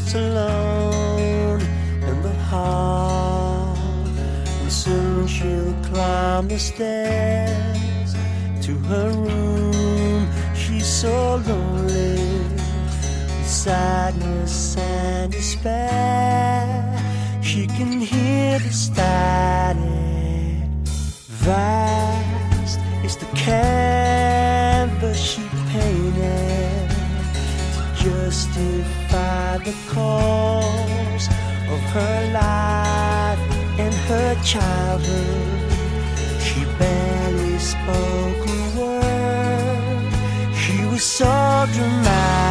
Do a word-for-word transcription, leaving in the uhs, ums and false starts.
sits alone in the hall, and soon she'll climb the stairs to her room. She's so lonely, with sadness and despair. She can hear the static. Vast is the canvas she painted to justify the cause of her life and her childhood. She barely spoke a word. She was so dramatic.